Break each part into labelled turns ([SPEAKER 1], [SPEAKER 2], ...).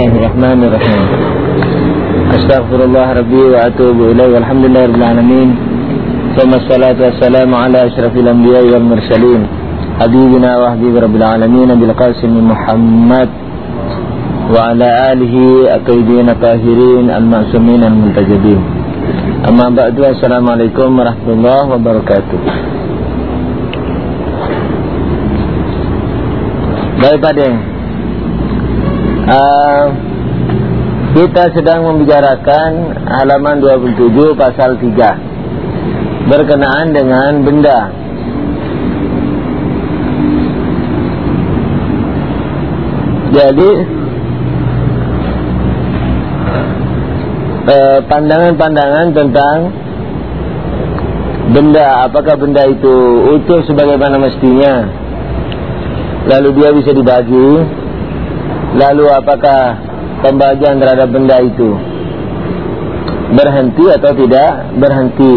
[SPEAKER 1] Bismillahirrahmanirrahim. Astaghfirullah rabbi wa atubu ilaih. Walhamdulillahirabbil alamin. Wassalatu wassalamu ala asyrafil anbiya'i wal mursalin. Habibina wa habib rabbil alamin Nabil Qasim Muhammad wa ala alihi at-tayyibin at-tahirin al-ma'sumin al-muntajabin. Amma ba'du. Assalamualaikum warahmatullahi wabarakatuh. Baik Padeng, kita sedang membicarakan halaman 27 pasal 3 berkenaan dengan benda. Jadi pandangan-pandangan tentang benda, apakah benda itu utuh sebagaimana mestinya, lalu dia bisa dibagi, lalu apakah pembagian terhadap benda itu berhenti atau tidak berhenti.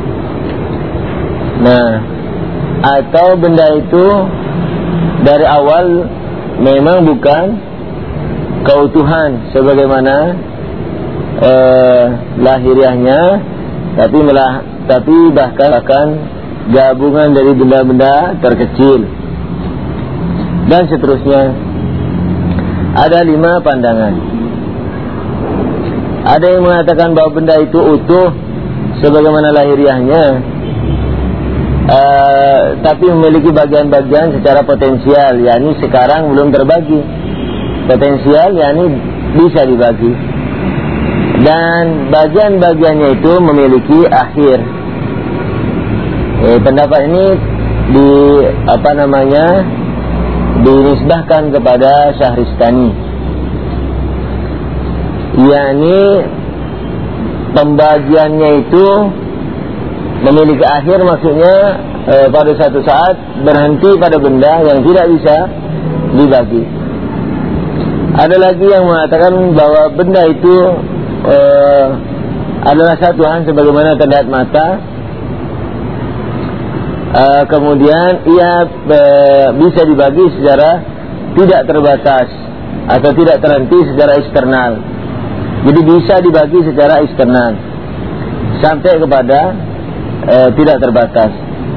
[SPEAKER 1] Nah, atau benda itu dari awal memang bukan keutuhan sebagaimana lahiriahnya, tapi bahkan gabungan dari benda-benda terkecil dan seterusnya. Ada 5 pandangan. Ada yang mengatakan bahwa benda itu utuh sebagaimana lahiriahnya, tapi memiliki bagian-bagian secara potensial, yakni sekarang belum terbagi. Potensial yakni bisa dibagi, dan bagian-bagiannya itu memiliki akhir. Pendapat ini dinisbahkan kepada Syahristani, yakni pembagiannya itu memiliki akhir, maksudnya pada satu saat berhenti pada benda yang tidak bisa dibagi. Ada lagi yang mengatakan bahwa benda itu adalah satuan sebagaimana terlihat mata, kemudian ia bisa dibagi secara tidak terbatas atau tidak terhenti secara eksternal. Jadi bisa dibagi secara eksternal sampai kepada tidak terbatas.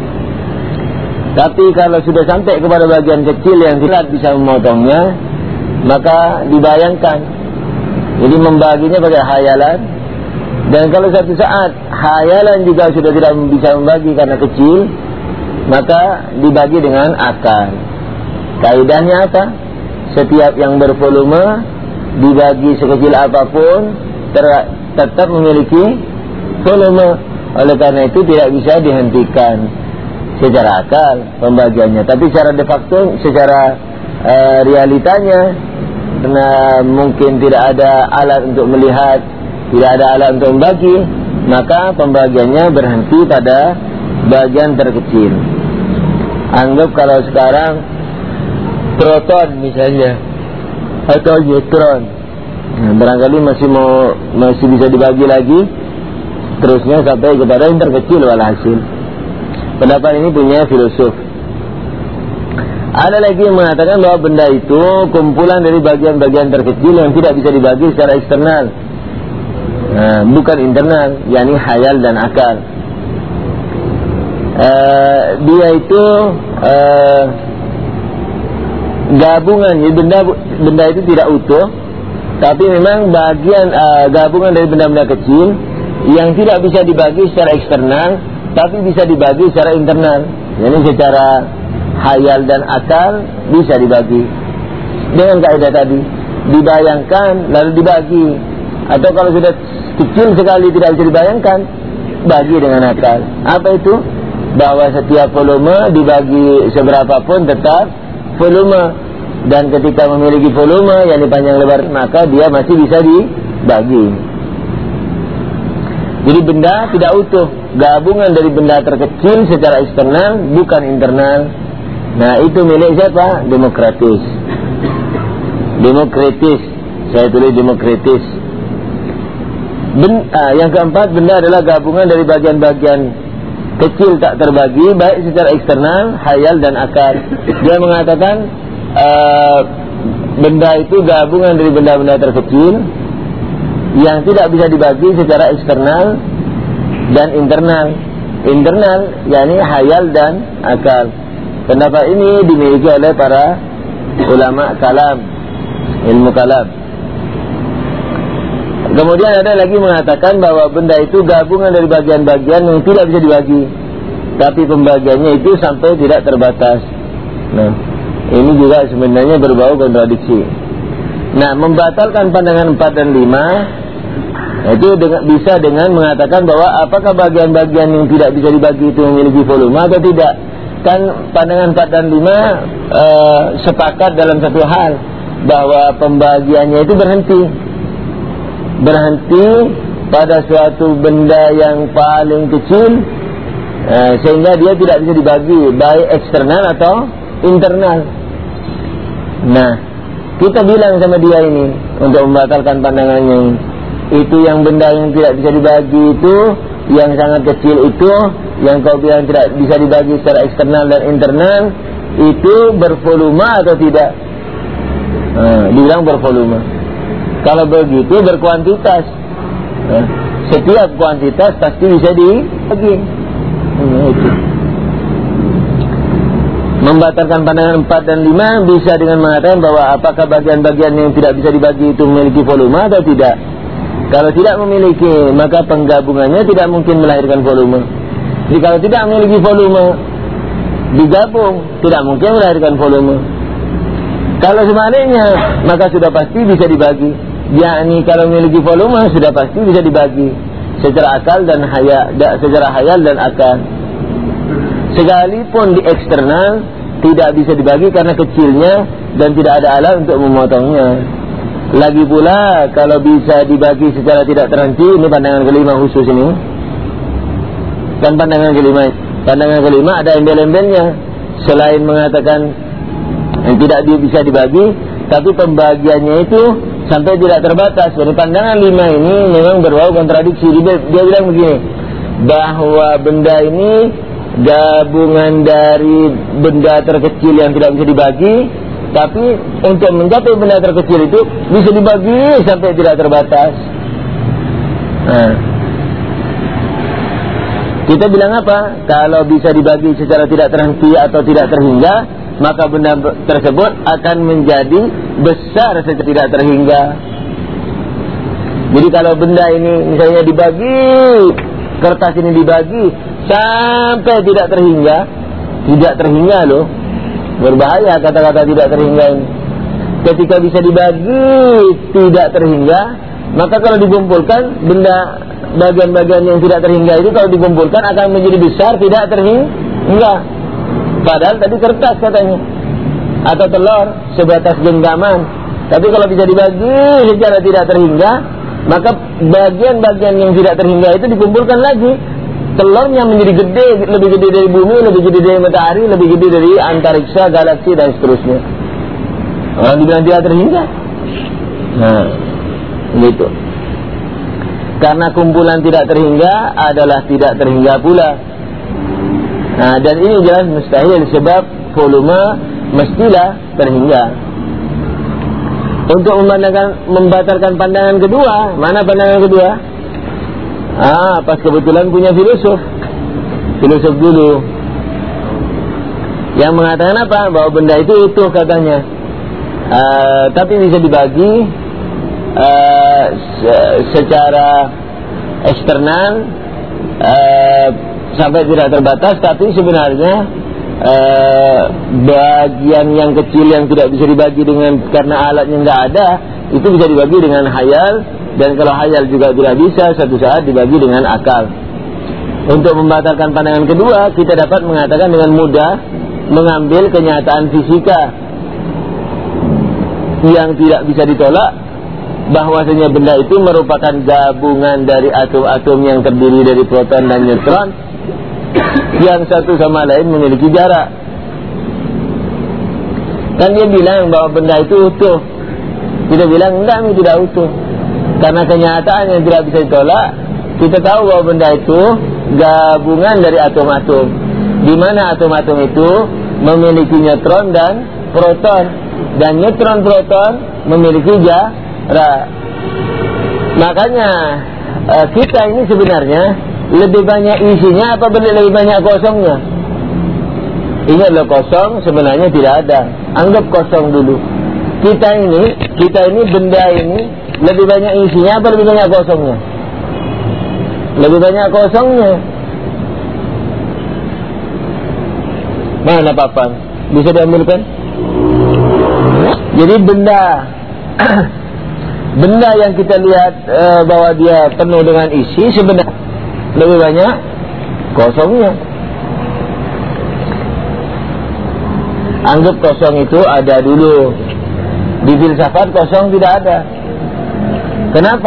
[SPEAKER 1] Tapi kalau sudah sampai kepada bagian kecil yang tidak bisa memotongnya, maka dibayangkan. Jadi membaginya pakai hayalan. Dan kalau satu saat hayalan juga sudah tidak bisa membagi karena kecil, maka dibagi dengan akal. Kaidahnya apa? Setiap yang bervolume dibagi sekecil apapun tetap memiliki volume. Oleh karena itu tidak bisa dihentikan secara akal pembagiannya. Tapi secara de facto, secara realitanya, karena mungkin tidak ada alat untuk melihat, tidak ada alat untuk membagi, maka pembagiannya berhenti pada bagian terkecil. Anggap kalau sekarang proton misalnya atau neutron, barangkali masih bisa dibagi lagi, terusnya sampai kepada yang terkecil walhasil. Pendapat ini punya filosof. Ada lagi yang mengatakan bahwa benda itu kumpulan dari bagian-bagian terkecil yang tidak bisa dibagi secara eksternal, bukan internal, yakni khayal dan akal. Dia itu gabungan, jadi benda itu tidak utuh, tapi memang bagian gabungan dari benda-benda kecil yang tidak bisa dibagi secara eksternal, tapi bisa dibagi secara internal. Jadi secara khayal dan akal bisa dibagi dengan kaidah tadi, dibayangkan lalu dibagi. Atau kalau sudah kecil sekali tidak bisa dibayangkan, bagi dengan akal. Apa itu? Bahwa setiap volume dibagi seberapapun tetap volume, dan ketika memiliki volume yang panjang lebar, maka dia masih bisa dibagi. Jadi benda tidak utuh, gabungan dari benda terkecil secara eksternal, bukan internal. Nah, itu milik siapa? Demokratis. Demokratis, saya tulis demokratis. Yang keempat, benda adalah gabungan dari bagian-bagian kecil tak terbagi, baik secara eksternal, khayal dan akal. Dia mengatakan benda itu gabungan dari benda-benda terkecil yang tidak bisa dibagi secara eksternal dan internal. Internal yakni hayal dan akal. Pendapat ini dimiliki oleh para ulama kalam, ilmu kalam. Kemudian ada lagi mengatakan bahwa benda itu gabungan dari bagian-bagian yang tidak bisa dibagi, tapi pembagiannya itu sampai tidak terbatas. Nah, ini juga sebenarnya berbau kontradiksi. Nah, membatalkan pandangan 4 dan 5 itu bisa dengan mengatakan bahwa apakah bagian-bagian yang tidak bisa dibagi itu memiliki volume atau tidak. Kan pandangan 4 dan 5 sepakat dalam satu hal, bahwa pembagiannya itu berhenti pada suatu benda yang paling kecil, sehingga dia tidak bisa dibagi baik eksternal atau internal. Nah, kita bilang sama dia ini untuk membatalkan pandangannya ini, itu yang benda yang tidak bisa dibagi itu, yang sangat kecil itu, yang kau bilang tidak bisa dibagi secara eksternal dan internal, itu bervolume atau tidak? Dibilang bervolume. Kalau begitu berkuantitas. Setiap kuantitas pasti bisa dibagi. Itu. Membatalkan pandangan 4 dan 5 bisa dengan mengatakan bahwa apakah bagian-bagian yang tidak bisa dibagi itu memiliki volume atau tidak. Kalau tidak memiliki, maka penggabungannya tidak mungkin melahirkan volume. Jadi kalau tidak memiliki volume, digabung tidak mungkin melahirkan volume. Kalau sebaliknya, maka sudah pasti bisa dibagi. Yakni kalau memiliki volume sudah pasti bisa dibagi secara akal dan secara hayal dan akal. Sekalipun di eksternal tidak bisa dibagi karena kecilnya dan tidak ada alat untuk memotongnya. Lagi pula kalau bisa dibagi secara tidak terhenti, ini pandangan kelima khusus ini. Dan pandangan kelima ada embel-embelnya. Selain mengatakan yang tidak bisa dibagi, tapi pembagiannya itu sampai tidak terbatas. Jadi pandangan 5 ini memang berbau kontradiksi. Dia bilang begini, bahwa benda ini gabungan dari benda terkecil yang tidak bisa dibagi, tapi untuk mencapai benda terkecil itu bisa dibagi sampai tidak terbatas. Kita bilang apa? Kalau bisa dibagi secara tidak terhenti atau tidak terhingga, maka benda tersebut akan menjadi besar secara tidak terhingga. Jadi kalau benda ini misalnya dibagi, kertas ini dibagi sampai tidak terhingga loh. Berbahaya kata-kata tidak terhingga ini. Ketika bisa dibagi tidak terhingga, maka kalau dikumpulkan benda bagian-bagian yang tidak terhingga itu kalau dikumpulkan akan menjadi besar tidak terhingga. Padahal tadi kertas katanya, atau telur sebatas genggaman. Tapi kalau bisa dibagi secara tidak terhingga, maka bagian-bagian yang tidak terhingga itu dikumpulkan lagi. Telurnya menjadi gede, lebih gede dari bumi, lebih gede dari matahari, lebih gede dari antariksa, galaksi dan seterusnya. Orang dibilang tidak terhingga. Nah, gitu. Karena kumpulan tidak terhingga adalah tidak terhingga pula. Nah, dan ini jelas mustahil sebab volume mestilah terhingga. Untuk membatalkan pandangan kedua, mana pandangan kedua? Pas kebetulan punya filosof dulu yang mengatakan apa? Bahwa benda itu utuh katanya, tapi bisa dibagi secara eksternal sampai tidak terbatas, tapi sebenarnya bagian yang kecil yang tidak bisa dibagi karena alatnya nggak ada, itu bisa dibagi dengan hayal. Dan kalau hayal juga tidak bisa, satu saat dibagi dengan akal. Untuk membatalkan pandangan kedua, kita dapat mengatakan dengan mudah mengambil kenyataan fisika yang tidak bisa ditolak, bahwasanya benda itu merupakan gabungan dari atom-atom yang terdiri dari proton dan neutron yang satu sama lain memiliki jarak. Kan dia bilang bahwa benda itu utuh, kita bilang enggak, ini tidak utuh. Karena kenyataan yang tidak bisa ditolak, kita tahu bahwa benda itu gabungan dari atom-atom, di mana atom-atom itu memiliki neutron dan proton. dan neutron proton memiliki jarak. Makanya kita ini sebenarnya lebih banyak isinya apa lebih banyak kosongnya? Ini adalah kosong, sebenarnya tidak ada. Anggap kosong dulu. Kita ini benda ini lebih banyak isinya apa lebih banyak kosongnya? Lebih banyak kosongnya. Mana papan? Bisa diambilkan? Jadi benda yang kita lihat bahwa dia penuh dengan isi sebenarnya lebih banyak kosongnya. Anggap kosong itu ada dulu. Di filsafat kosong tidak ada. Kenapa?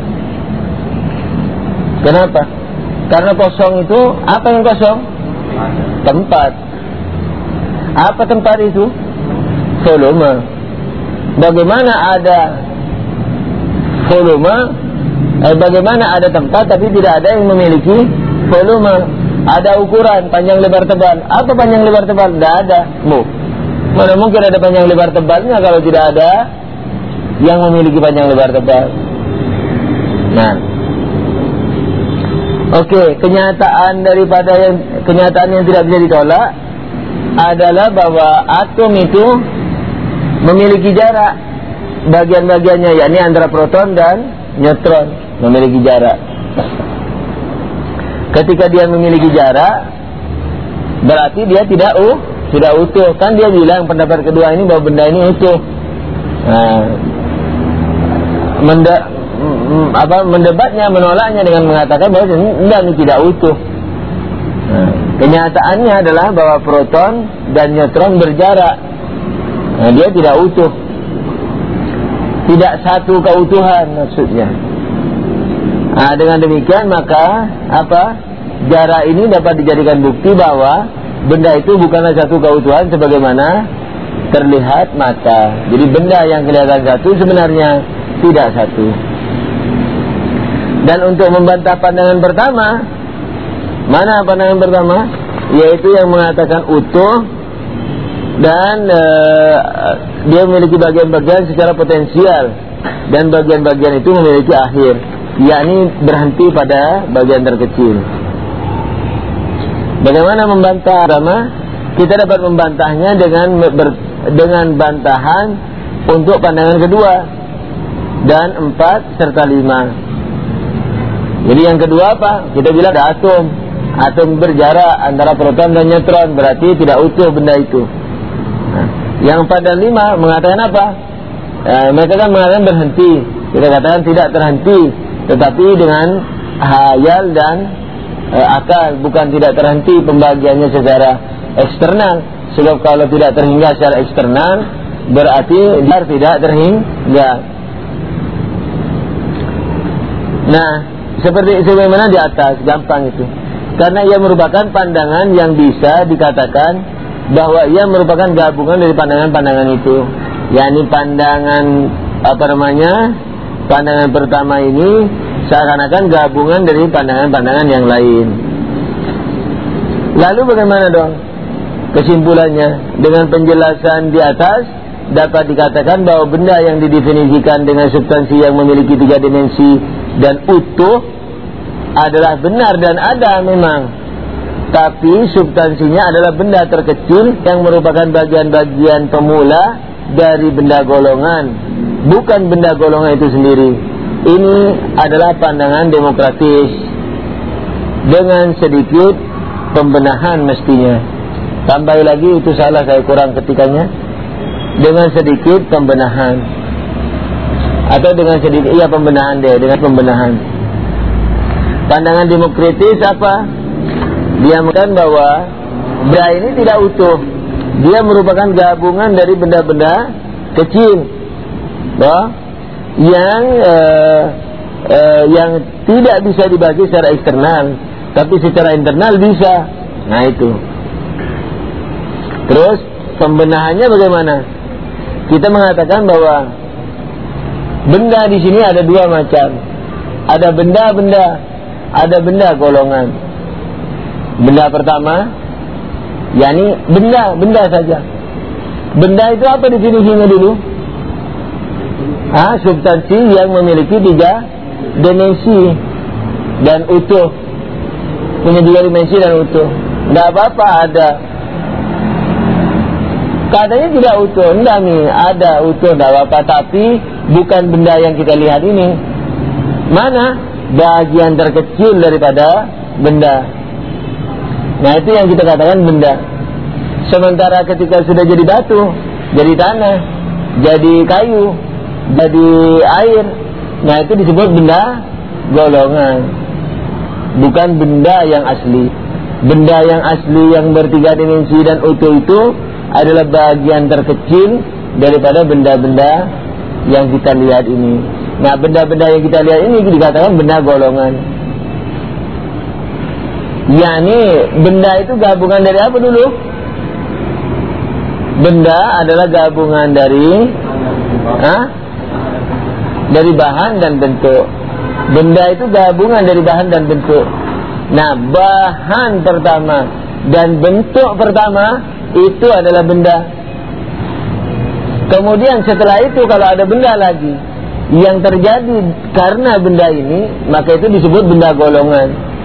[SPEAKER 1] Kenapa? Karena kosong itu apa yang kosong? Tempat. Apa tempat itu? Volume. Bagaimana ada volume? Bagaimana ada tempat tapi tidak ada yang memiliki volume? Ada ukuran panjang lebar tebal. Apa panjang lebar tebal? Tidak ada. Mana mungkin ada panjang lebar tebalnya kalau tidak ada yang memiliki panjang lebar tebal. Nah, oke, kenyataan yang tidak bisa ditolak adalah bahwa atom itu memiliki jarak bagian-bagiannya, yakni antara proton dan neutron memiliki jarak. Ketika dia memiliki jarak, berarti dia tidak utuh. Kan dia bilang pendapat kedua ini bahwa benda ini utuh. Mendebatnya, menolaknya dengan mengatakan bahwa benda ini tidak utuh. Kenyataannya adalah bahwa proton dan neutron berjarak. Dia tidak utuh. Tidak satu keutuhan maksudnya. Dengan demikian maka jarak ini dapat dijadikan bukti bahwa benda itu bukanlah satu keutuhan sebagaimana terlihat mata. Jadi benda yang kelihatan satu sebenarnya tidak satu. Dan untuk membantah pandangan pertama, mana pandangan pertama? Yaitu yang mengatakan utuh dan dia memiliki bagian-bagian secara potensial dan bagian-bagian itu memiliki akhir, yakni berhenti pada bagian terkecil. Bagaimana membantah agama? Kita dapat membantahnya dengan bantahan untuk pandangan kedua dan 4 serta 5. Jadi yang kedua apa? Kita bilang ada atom berjarak antara proton dan neutron, berarti tidak utuh benda itu. Yang 4 dan 5 mengatakan apa? Mereka kan mengatakan berhenti. Kita katakan tidak terhenti, tetapi dengan hayal dan akal, bukan tidak terhenti pembagiannya secara eksternal. Sebab kalau tidak terhingga secara eksternal berarti dia tidak terhingga. Nah, seperti sebagaimana di atas, gampang itu. Karena ia merupakan pandangan yang bisa dikatakan bahwa ia merupakan gabungan dari pandangan-pandangan itu. yakni pandangan pandangan pertama ini seakan-akan gabungan dari pandangan-pandangan yang lain. Lalu bagaimana dong kesimpulannya? Dengan penjelasan di atas dapat dikatakan bahwa benda yang didefinisikan dengan substansi yang memiliki 3 dimensi dan utuh adalah benar dan ada memang, tapi substansinya adalah benda terkecil yang merupakan bagian-bagian pemula dari benda golongan, bukan benda golongan itu sendiri. Ini adalah pandangan demokratis dengan sedikit pembenahan mestinya. Tambah lagi itu salah, saya kurang ketikanya. Dengan sedikit pembenahan atau dengan sedikit pembenahan dengan pembenahan. Pandangan demokratis apa? Dia mengatakan bahwa benda ini tidak utuh. Dia merupakan gabungan dari benda-benda kecil, yang tidak bisa dibagi secara eksternal, tapi secara internal bisa. Nah itu. Terus pembenahannya bagaimana? Kita mengatakan bahwa benda di sini ada 2 macam. Ada benda-benda, ada benda golongan. Benda pertama, yakni benda saja. Benda itu apa definisinya dulu? Substansi yang memiliki 3 dimensi dan utuh. Punya 3 dimensi dan utuh. Tidak apa-apa ada. Katanya tidak utuh. Tidak nih, ada utuh, tidak apa-apa. Tapi bukan benda yang kita lihat ini. Mana? Bagian terkecil daripada benda. Nah, itu yang kita katakan benda. Sementara ketika sudah jadi batu, jadi tanah, jadi kayu, jadi air, nah itu disebut benda golongan, bukan benda yang asli. Benda yang asli yang ber3 dimensi dan utuh itu adalah bagian terkecil daripada benda-benda yang kita lihat ini. Nah, benda-benda yang kita lihat ini dikatakan benda golongan. Yani benda itu gabungan dari apa dulu? Benda adalah gabungan dari bahan dan bentuk. Benda itu gabungan dari bahan dan bentuk. Nah, bahan pertama dan bentuk pertama itu adalah benda. Kemudian setelah itu kalau ada benda lagi yang terjadi karena benda ini, maka itu disebut benda golongan.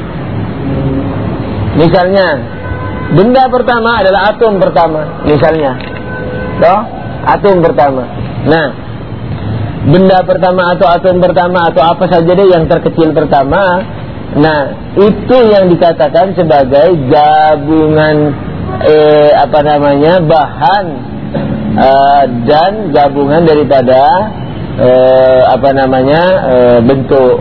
[SPEAKER 1] Misalnya, benda pertama adalah atom pertama, misalnya. Atom pertama. Nah, benda pertama atau atom pertama atau apa saja deh yang terkecil pertama, nah itu yang dikatakan sebagai gabungan bahan dan gabungan daripada bentuk.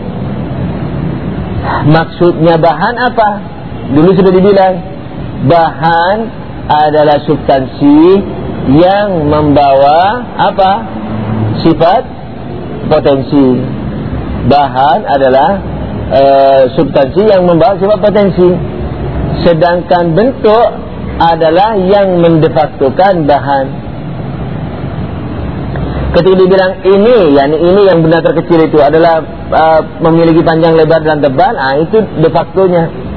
[SPEAKER 1] Maksudnya bahan apa? Dulu sudah dibilang, bahan adalah substansi yang membawa sifat potensi. Bahan adalah substansi yang membawa sifat potensi. Sedangkan bentuk adalah yang mendefaktokan bahan. Ketika dibilang ini yang benda terkecil itu adalah memiliki panjang, lebar dan tebal, itu defaktonya.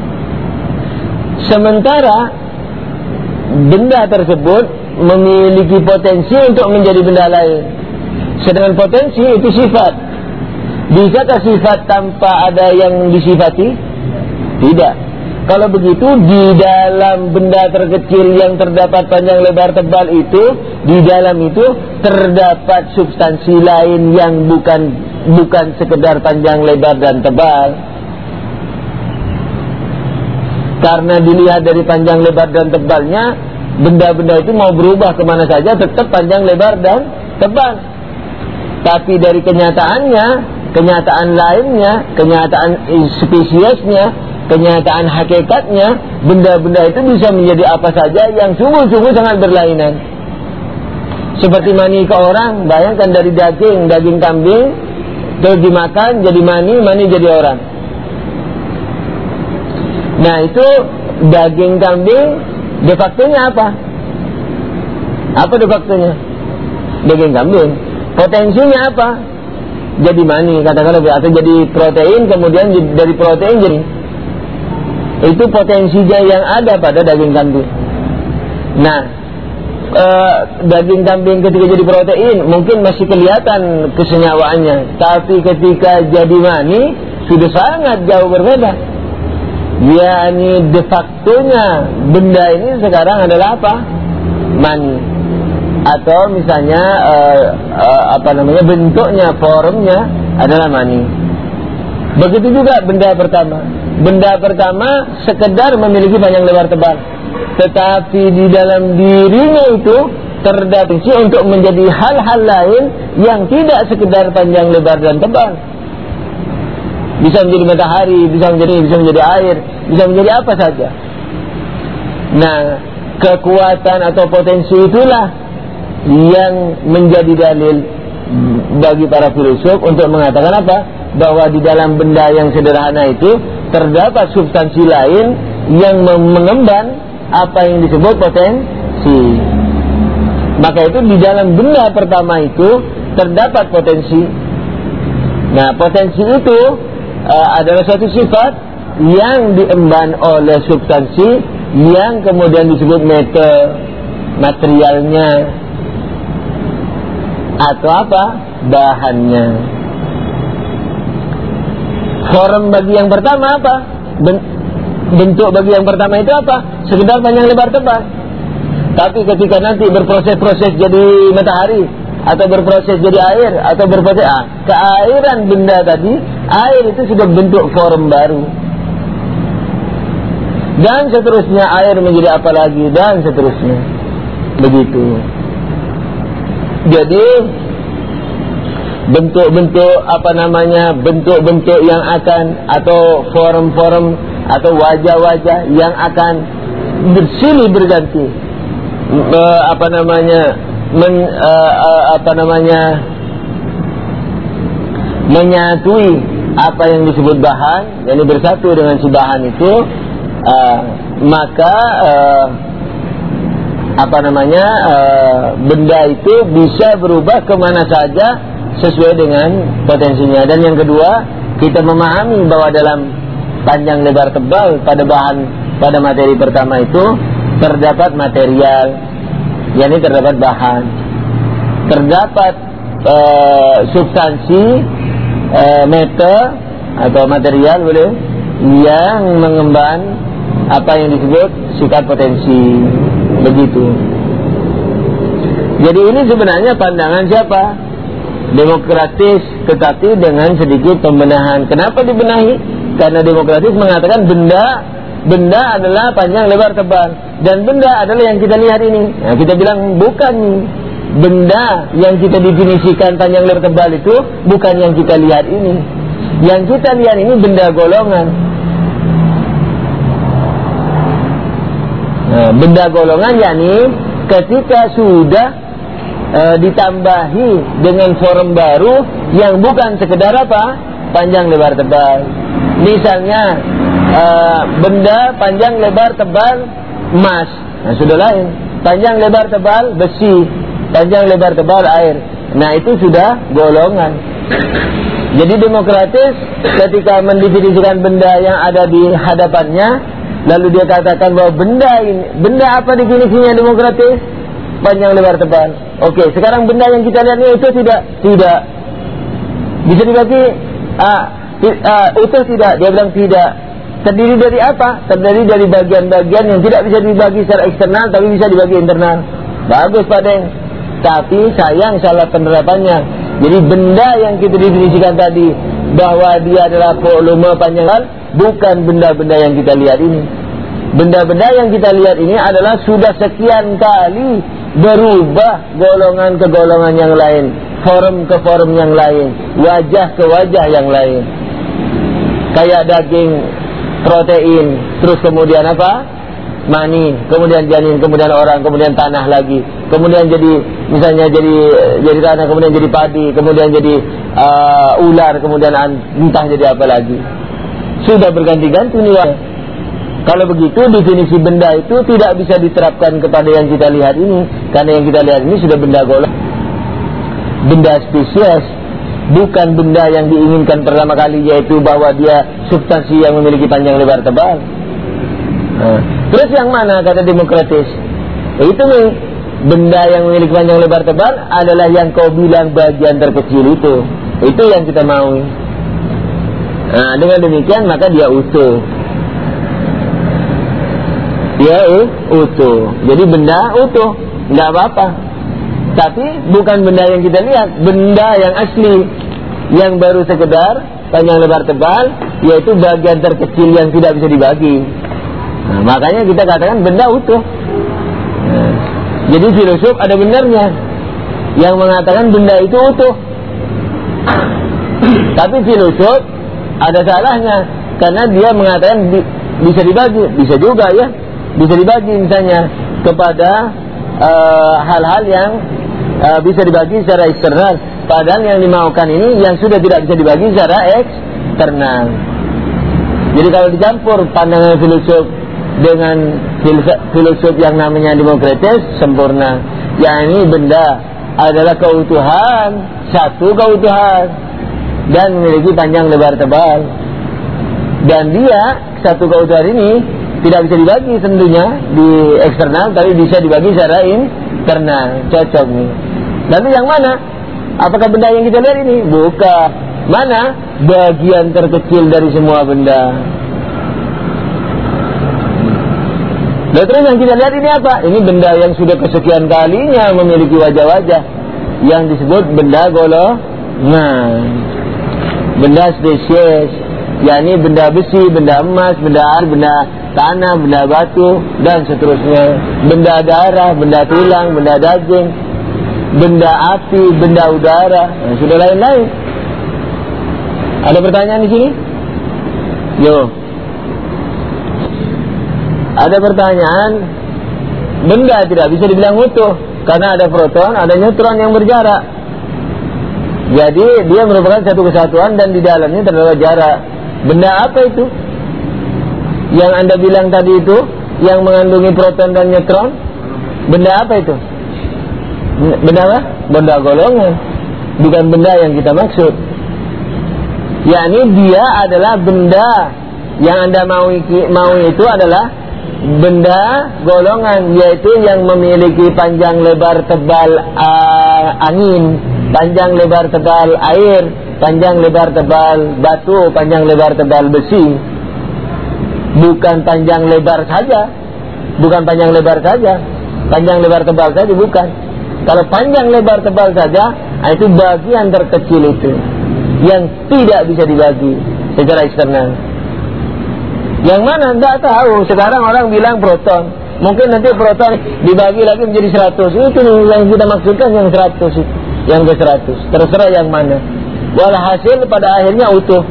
[SPEAKER 1] Sementara benda tersebut memiliki potensi untuk menjadi benda lain. Sedangkan potensi itu sifat. Bisakah sifat tanpa ada yang disifati? Tidak. Kalau begitu, di dalam benda terkecil yang terdapat panjang, lebar, tebal itu, di dalam itu terdapat substansi lain yang bukan sekedar panjang, lebar dan tebal. Karena dilihat dari panjang, lebar dan tebalnya, benda-benda itu mau berubah kemana saja tetap panjang, lebar dan tebal. Tapi dari kenyataannya, kenyataan lainnya, kenyataan spesiesnya, kenyataan hakikatnya, benda-benda itu bisa menjadi apa saja yang sungguh-sungguh sangat berlainan. Seperti mani ke orang, bayangkan dari daging kambing, terus dimakan jadi mani jadi orang. Nah, itu daging kambing de factonya apa? Apa de factonya? Daging kambing. Potensinya apa? Jadi mani, katakanlah, atau jadi protein, kemudian dari protein jadi. Itu potensinya yang ada pada daging kambing. Nah, daging kambing ketika jadi protein mungkin masih kelihatan kesenyawaannya, tapi ketika jadi mani sudah sangat jauh berbeda. Yani de factonya benda ini sekarang adalah apa? Mani. Atau misalnya bentuknya, formnya adalah mani. Begitu juga benda pertama. Benda pertama sekedar memiliki panjang, lebar, tebal, tetapi di dalam dirinya itu terdapat untuk menjadi hal-hal lain yang tidak sekedar panjang, lebar dan tebal. Bisa menjadi matahari, bisa menjadi air, bisa menjadi apa saja. Nah, kekuatan atau potensi itulah yang menjadi dalil bagi para filsuf untuk mengatakan apa? Bahwa di dalam benda yang sederhana itu terdapat substansi lain yang mengemban apa yang disebut potensi. Maka itu di dalam benda pertama itu terdapat potensi. Nah, potensi itu adalah suatu sifat yang diemban oleh substansi yang kemudian disebut matter. materialnya, atau apa? Bahannya. Form bagi yang pertama apa? Bentuk bagi yang pertama itu apa? Sekedar panjang lebar tebal. Tapi ketika nanti berproses-proses jadi matahari, atau berproses jadi air, atau berproses keairan benda tadi, air itu sudah bentuk form baru. Dan seterusnya, air menjadi apa lagi, dan seterusnya. Begitu. Jadi bentuk-bentuk bentuk-bentuk yang akan, atau form-form, atau wajah-wajah yang akan bersilih berganti, menyatui apa yang disebut bahan, yakni bersatu dengan si bahan itu, maka benda itu bisa berubah kemana saja sesuai dengan potensinya. Dan yang kedua, kita memahami bahwa dalam panjang lebar tebal pada materi pertama itu terdapat material, yakni terdapat bahan, terdapat substansi, meter atau material boleh, yang mengemban apa yang disebut sifat potensi. Begitu. Jadi ini sebenarnya pandangan siapa? Demokratis, tetapi dengan sedikit pembenahan. Kenapa dibenahi? Karena demokratis mengatakan benda adalah panjang lebar tebal, dan benda adalah yang kita lihat ini. Nah, kita bilang bukan nih. Benda yang kita definisikan panjang lebar tebal itu bukan yang kita lihat ini. Yang kita lihat ini benda golongan. Nah, benda golongan yakni ketika sudah ditambahi dengan form baru yang bukan sekedar apa? Panjang lebar tebal. Misalnya benda panjang lebar tebal emas, nah sudah lain. Panjang lebar tebal besi, panjang lebar tebal air, nah itu sudah golongan. Jadi demokratis ketika mendefinisikan benda yang ada di hadapannya, lalu dia katakan bahwa benda apa definisinya demokratis? Panjang lebar tebal. Oke, sekarang benda yang kita lihat ini itu tidak bisa dibagi utuh, tidak. Dia bilang tidak. Terdiri dari apa? Terdiri dari bagian-bagian yang tidak bisa dibagi secara eksternal, tapi bisa dibagi internal. Bagus Pak Deng. Tapi sayang salah penerapannya. Jadi benda yang kita definisikan tadi bahwa dia adalah volume panjang, bukan benda-benda yang kita lihat ini. Benda-benda yang kita lihat ini adalah sudah sekian kali berubah golongan ke golongan yang lain, form ke form yang lain, wajah ke wajah yang lain. Kayak daging, protein, terus kemudian apa? Mani, kemudian janin, kemudian orang, kemudian tanah lagi, kemudian jadi misalnya jadi tanah, kemudian jadi padi, kemudian jadi ular, kemudian entah jadi apa lagi. Sudah berganti-ganti nih. Kalau begitu definisi benda itu tidak bisa diterapkan kepada yang kita lihat ini, karena yang kita lihat ini sudah benda golongan, benda spesies, bukan benda yang diinginkan pertama kali, yaitu bahwa dia substansi yang memiliki panjang lebar tebal. Nah, terus yang mana kata demokratis? Itu nih, benda yang memiliki panjang lebar tebal adalah yang kau bilang bagian terkecil itu. Itu yang kita mau. Nah, dengan demikian maka dia utuh. Dia utuh. Jadi benda utuh, nggak apa-apa. Tapi bukan benda yang kita lihat, benda yang asli, yang baru sekedar panjang lebar tebal, yaitu bagian terkecil yang tidak bisa dibagi. Nah, makanya kita katakan benda utuh. Nah, jadi filosof ada benarnya yang mengatakan benda itu utuh. Tapi filosof ada salahnya, karena dia mengatakan bisa dibagi. Bisa juga ya, bisa dibagi misalnya kepada hal-hal yang bisa dibagi secara eksternal, padahal yang dimaukan ini yang sudah tidak bisa dibagi secara eksternal. Jadi kalau dicampur pandangan filosof dengan filosof yang namanya demokratis, sempurna. Yakni benda adalah keutuhan, satu keutuhan, dan memiliki panjang lebar tebal. Dan dia, satu keutuhan ini tidak bisa dibagi tentunya di eksternal, tapi bisa dibagi secara internal. Cocok nih. Lalu yang mana? Apakah benda yang kita lihat ini? Bukan. Mana? Bagian terkecil dari semua benda. Dan terus yang kita lihat ini apa? Ini benda yang sudah kesekian kalinya memiliki wajah-wajah, yang disebut benda golongan, benda spesies, yakni benda besi, benda emas, benda air, benda tanah, benda batu, dan seterusnya. Benda darah, benda tulang, benda daging, benda api, benda udara, dan sudah lain-lain. Ada pertanyaan di sini? Yo. Ada pertanyaan. Benda tidak bisa dibilang utuh karena ada proton, ada neutron yang berjarak. Jadi dia merupakan satu kesatuan dan di dalamnya terdapat jarak. Benda apa itu? Yang Anda bilang tadi itu, yang mengandungi proton dan neutron, benda apa itu? Benda apa? Benda golongan. Bukan benda yang kita maksud. Yakni dia adalah benda yang Anda mau itu adalah benda golongan, yaitu yang memiliki panjang lebar tebal angin, panjang lebar tebal air, panjang lebar tebal batu, panjang lebar tebal besi. Bukan panjang lebar saja, bukan panjang lebar saja, panjang lebar tebal saja bukan. Kalau panjang lebar tebal saja, itu bagian terkecil itu yang tidak bisa dibagi secara eksternal. Yang mana? Tidak tahu. Sekarang orang bilang proton. Mungkin nanti proton dibagi lagi menjadi 100. Itu yang kita maksudkan, yang 100 itu. Yang ke 100. Terserah yang mana. Walhasil pada akhirnya utuh.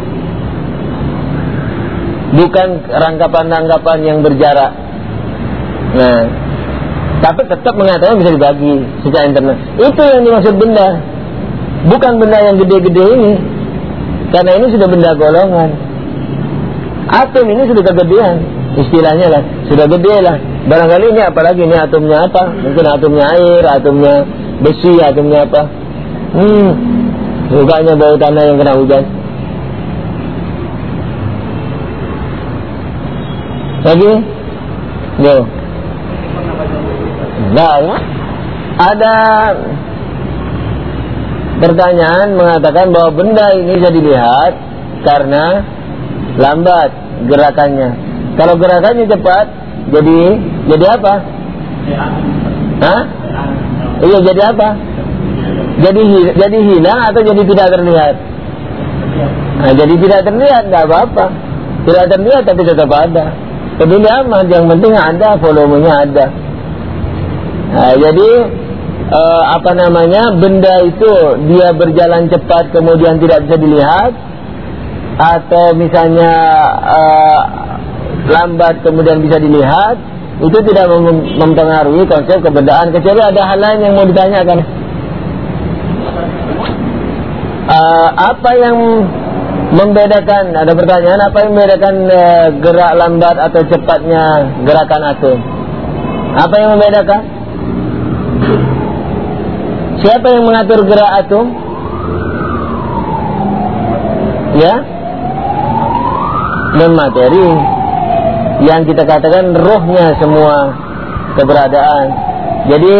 [SPEAKER 1] Bukan rangkapan-rangkapan yang berjarak. Nah, tapi tetap mengatakan bisa dibagi secara internal. Itu yang dimaksud benda. Bukan benda yang gede-gede ini. Karena ini sudah benda golongan. Atom ini sudah kegedean, istilahnya lah, sudah gede lah. Barangkali ini apalagi, ini atomnya apa? Mungkin atomnya air, atomnya besi, atomnya apa? Sukanya bau tanah yang kena hujan. Lagi? Yo. Nah, ya. Ada pertanyaan mengatakan bahwa benda ini bisa dilihat karena lambat gerakannya. Kalau gerakannya cepat, jadi apa? Hah? Iya, jadi apa? Jadi hilang atau jadi tidak terlihat? Nah, jadi tidak terlihat, tidak apa-apa. Tidak terlihat tapi tetap ada. Peduli amat, yang penting ada, volumenya ada. Nah, jadi benda itu dia berjalan cepat kemudian tidak bisa dilihat, atau misalnya lambat kemudian bisa dilihat, itu tidak mempengaruhi konsep kebendaan, kecuali ada hal lain yang mau ditanyakan. Apa yang membedakan, ada pertanyaan, apa yang membedakan gerak lambat atau cepatnya gerakan atom? Apa yang membedakan? Siapa yang mengatur gerak atom? Ya, non materi, yang kita katakan rohnya semua keberadaan. Jadi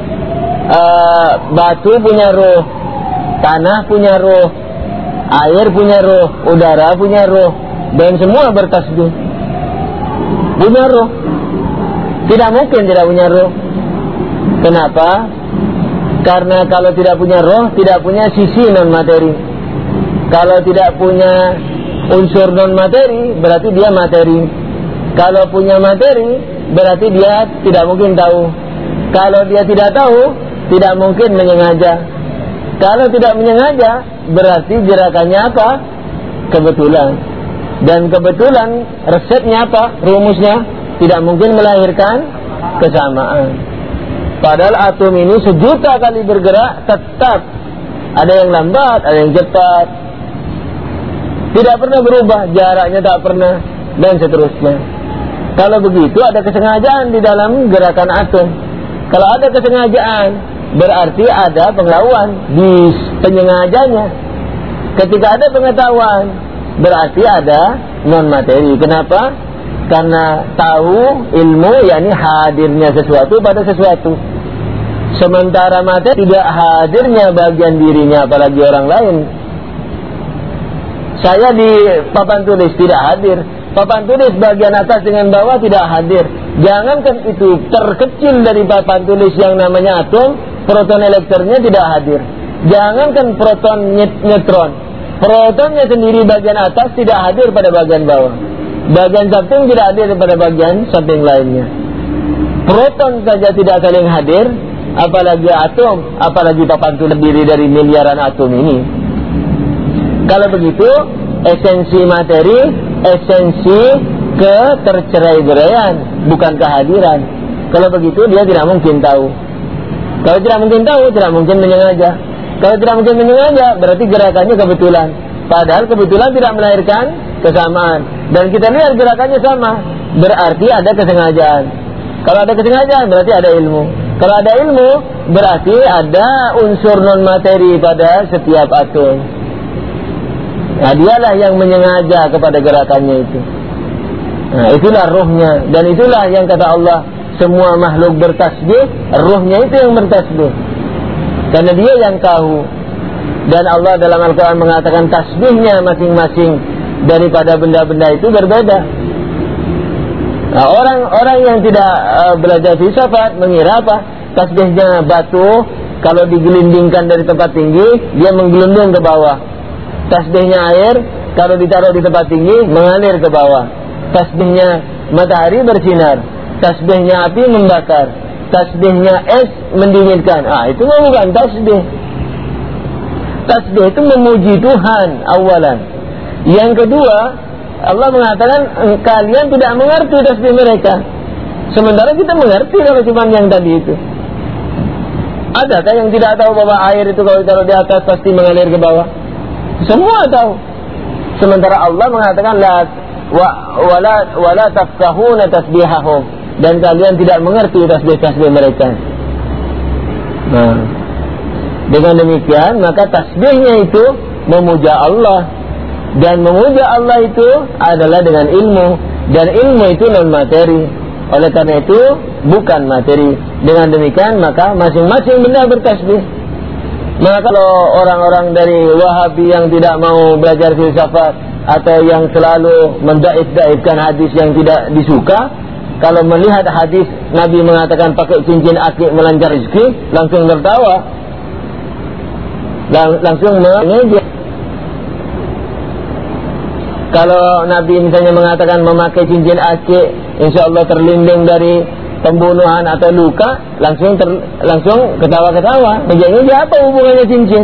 [SPEAKER 1] batu punya roh, tanah punya roh, air punya roh, udara punya roh, dan semua bertasbih. Punya roh. Tidak mungkin tidak punya roh. Kenapa? Karena kalau tidak punya roh, tidak punya sisi non materi. Kalau tidak punya unsur non materi, berarti dia materi. Kalau punya materi, berarti dia tidak mungkin tahu. Kalau dia tidak tahu, tidak mungkin menyengaja. Kalau tidak menyengaja, berarti gerakannya apa? Kebetulan. Dan kebetulan resepnya apa? Rumusnya tidak mungkin melahirkan kesamaan. Padahal atom ini sejuta kali bergerak, tetap ada yang lambat, ada yang cepat. Tidak pernah berubah, jaraknya tak pernah, dan seterusnya. Kalau begitu ada kesengajaan di dalam gerakan atom. Kalau ada kesengajaan, berarti ada pengetahuan di penyengajanya. Ketika ada pengetahuan, berarti ada non materi. Kenapa? Karena tahu ilmu yakni hadirnya sesuatu pada sesuatu. Sementara materi tidak hadirnya bagian dirinya apalagi orang lain. Saya di papan tulis tidak hadir. Papan tulis bagian atas dengan bawah tidak hadir. Jangankan itu, terkecil dari papan tulis yang namanya atom, proton elektronnya tidak hadir. Jangankan proton neutron, protonnya sendiri bagian atas tidak hadir pada bagian bawah. Bagian samping tidak hadir pada bagian samping lainnya. Proton saja tidak saling hadir, apalagi atom, apalagi papan tulis terdiri dari miliaran atom ini. Kalau begitu, esensi materi, esensi ketercerai-beraian, bukan kehadiran. Kalau begitu dia tidak mungkin tahu. Kalau tidak mungkin tahu, tidak mungkin menyengaja. Kalau tidak mungkin menyengaja, berarti gerakannya kebetulan. Padahal kebetulan tidak melahirkan kesamaan. Dan kita lihat gerakannya sama, berarti ada kesengajaan. Kalau ada kesengajaan, berarti ada ilmu. Kalau ada ilmu, berarti ada unsur non-materi pada setiap atom. Nah, dialah yang menyengaja kepada gerakannya itu. Nah, itulah ruhnya. Dan itulah yang kata Allah, semua makhluk bertasbih, ruhnya itu yang bertasbih. Karena dia yang tahu. Dan Allah dalam Al-Quran mengatakan tasbihnya masing-masing daripada benda-benda itu berbeda. Nah, orang yang tidak belajar filsafat mengira apa? Tasbihnya batu, kalau digelindingkan dari tempat tinggi, dia menggelundung ke bawah. Tasbihnya air, kalau ditaruh di tempat tinggi, mengalir ke bawah. Tasbihnya matahari bersinar, tasbihnya api membakar, tasbihnya es mendinginkan. Itu bukan tasbih. Tasbih itu memuji Tuhan awalan. Yang kedua, Allah mengatakan kalian tidak mengerti tasbih mereka. Sementara kita mengerti kalau cuma yang tadi itu. Adakah yang tidak tahu bahwa air itu kalau ditaruh di atas pasti mengalir ke bawah? Semua tahu. Sementara Allah mengatakan wala tafqahuna tasbihahum, dan kalian tidak mengerti tasbih-tasbih mereka. Nah, dengan demikian maka tasbihnya itu memuja Allah, dan memuja Allah itu adalah dengan ilmu, dan ilmu itu non materi. Oleh karena itu bukan materi. Dengan demikian maka masing-masing benda bertasbih. Maka kalau orang-orang dari Wahabi yang tidak mau belajar filsafat atau yang selalu mendaif-daifkan hadis yang tidak disuka, kalau melihat hadis Nabi mengatakan pakai cincin akik melancar rezeki, langsung tertawa, langsung mengejek. Kalau Nabi misalnya mengatakan memakai cincin akik insya Allah terlindung dari pembunuhan atau luka, langsung ketawa-ketawa. Jadi apa hubungannya cincin?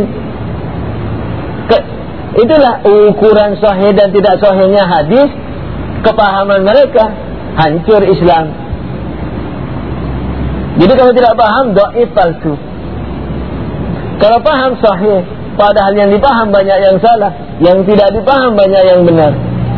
[SPEAKER 1] Itulah ukuran sahih dan tidak sahihnya hadis. Kepahaman mereka hancur Islam. Jadi kalau tidak paham, dhaif, palsu. Kalau paham sahih, padahal yang dipaham banyak yang salah, yang tidak dipaham banyak yang benar.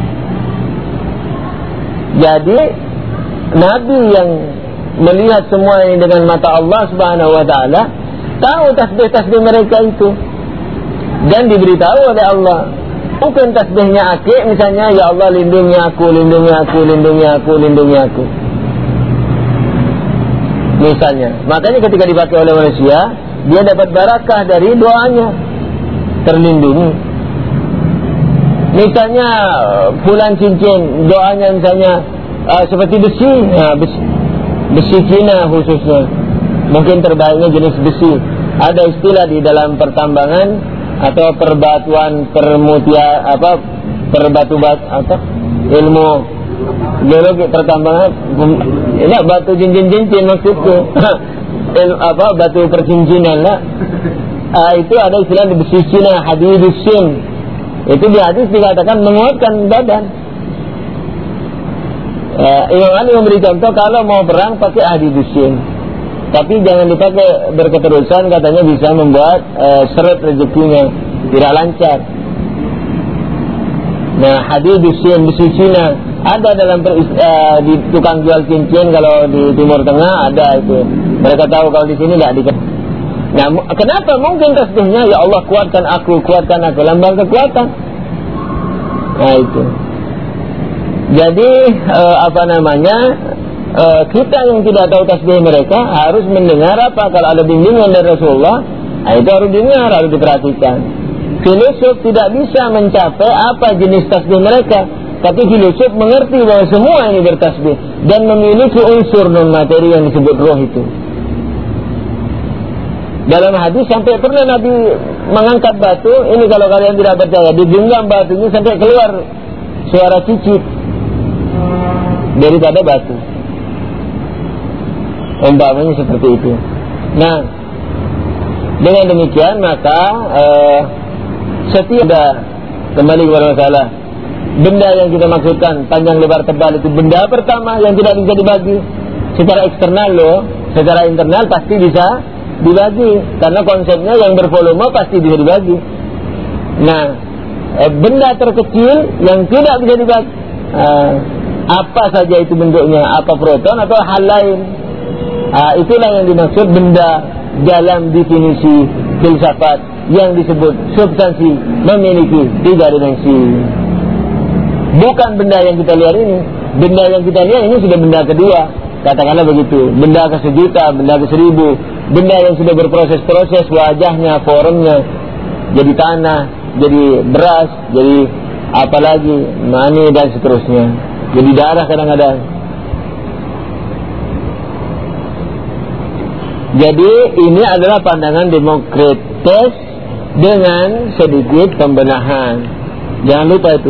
[SPEAKER 1] Jadi Nabi yang melihat semua ini dengan mata Allah Subhanahu wa taala, tahu tasbih-tasbih mereka itu, dan diberitahu oleh Allah. Mungkin tasbihnya akik misalnya, ya Allah lindungi aku, lindungi aku, lindungi aku, lindungi aku, misalnya. Makanya ketika dipakai oleh manusia, dia dapat barakah dari doanya, terlindungi. Misalnya bulan cincin, doanya misalnya seperti besi, besi Cina khususnya, mungkin terbaiknya jenis besi. Ada istilah di dalam pertambangan atau perbatuan ilmu geologi pertambangan, ini batu cincin-cincin maksudku. Batu percincinan lah. Itu ada istilah di besi Cina, hadidus sin. Itu di hadis dikatakan menguatkan badan. Imam Ali memberi contoh kalau mau perang pakai hadidus sin, tapi jangan dipakai berketerusan, katanya bisa membuat seret rezekinya, tidak lancar. Nah, hadidus sin besi Cina ada dalam di tukang jual cincin. Kalau di Timur Tengah ada itu. Mereka tahu kalau di sini tidak dikenal. Nah, kenapa mungkin tasbihnya ya Allah kuatkan aku, lambang kekuatan. Nah itu. Jadi kita yang tidak tahu tasbih mereka harus mendengar apa kalau ada bimbingan dari Rasulullah. Nah, itu harus dengar, harus diperhatikan. Filosof tidak bisa mencapai apa jenis tasbih mereka, tapi filosof mengerti bahwa semua ini bertasbih dan memiliki unsur non materi yang disebut roh itu. Dalam hadis sampai pernah Nabi mengangkat batu, ini kalau kalian tidak percaya, digenggam batunya sampai keluar suara cicit daripada batu. Umpamanya seperti itu. Nah, dengan demikian maka setiap kembali kepada masalah benda yang kita maksudkan panjang lebar tebal itu benda pertama yang tidak bisa dibagi secara eksternal loh, secara internal pasti bisa dibagi karena konsepnya yang bervolume pasti bisa dibagi. Nah, benda terkecil yang tidak bisa dibagi apa saja itu bentuknya, apa proton atau hal lain, itulah yang dimaksud benda dalam definisi filsafat yang disebut substansi memiliki 3 dimensi. Bukan benda yang kita lihat ini. Benda yang kita lihat ini sudah benda kedua, katakanlah begitu. Benda ke-1.000.000, benda ke-1.000, benda yang sudah berproses-proses wajahnya, formnya, jadi tanah, jadi beras, jadi apalagi mani dan seterusnya, jadi darah kadang-kadang. Jadi ini adalah pandangan Demokritus dengan sedikit pembenahan. Jangan lupa itu.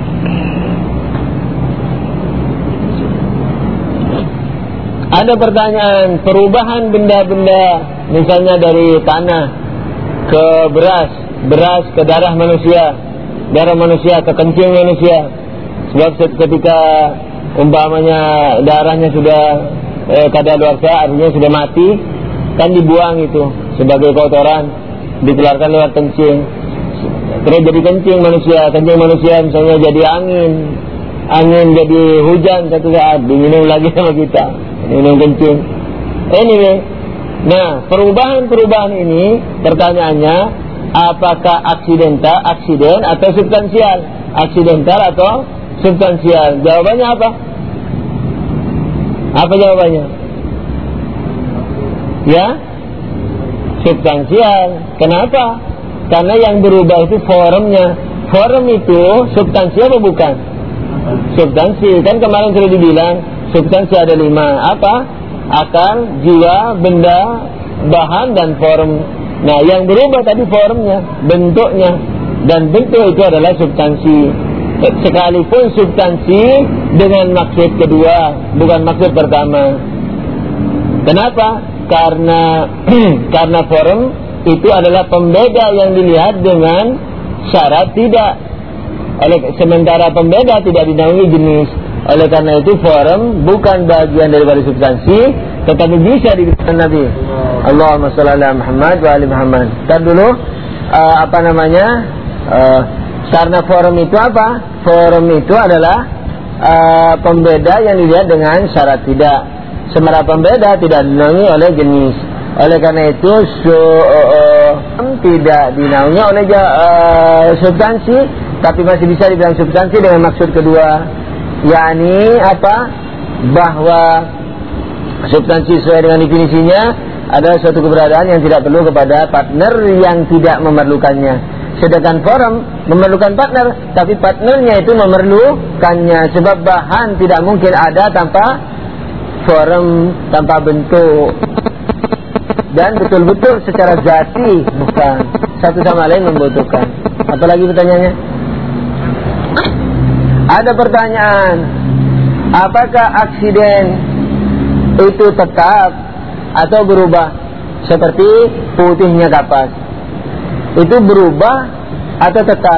[SPEAKER 1] Ada pertanyaan perubahan benda-benda, misalnya dari tanah ke beras, beras ke darah manusia, darah manusia ke kencing manusia. Sebab ketika umpamanya darahnya sudah kadaluarsa, artinya sudah mati, kan dibuang itu sebagai kotoran, dikeluarkan lewat kencing. Terus jadi kencing manusia misalnya jadi angin jadi hujan satu saat, diminum lagi sama kita, minum kencing. Anyway, nah perubahan ini pertanyaannya apakah aksiden atau substansial? Aksidental atau substansial? Jawabannya apa? Apa jawabannya? Ya, substansial. Kenapa? Karena yang berubah itu formnya. Form itu substansi apa bukan? Substansi. Kan kemarin sudah dibilang substansi ada 5. Apa? Akal, jiwa, benda, bahan, dan form. Nah, yang berubah tadi formnya, bentuknya. Dan bentuk itu adalah substansi. Sekalipun substansi dengan maksud kedua, bukan maksud pertama. Kenapa? Karena form itu adalah pembeda yang dilihat dengan syarat tidak. Sementara pembeda tidak dinaungi jenis. Oleh karena itu form bukan bagian daripada substansi, tetapi bisa dikatakan Nabi. Allahumma shalli ala Muhammad wa ali Muhammad. Ntar dulu karena form itu apa? Form itu adalah pembeda yang dilihat dengan syarat tidak. Sementara pembeda tidak dinaungi oleh jenis. Oleh karena itu tidak dinaungi oleh substansi, tapi masih bisa dibilang substansi dengan maksud kedua, yakni apa? Bahwa substansi sesuai dengan definisinya adalah suatu keberadaan yang tidak perlu kepada partner yang tidak memerlukannya. Sedangkan form memerlukan partner, tapi partnernya itu memerlukannya. Sebab bahan tidak mungkin ada tanpa form, tanpa bentuk, dan betul-betul secara zati, bukan satu sama lain membutuhkan. Apalagi pertanyaannya? Ada pertanyaan, apakah aksiden itu tetap atau berubah? Seperti putihnya kapas, itu berubah atau tetap?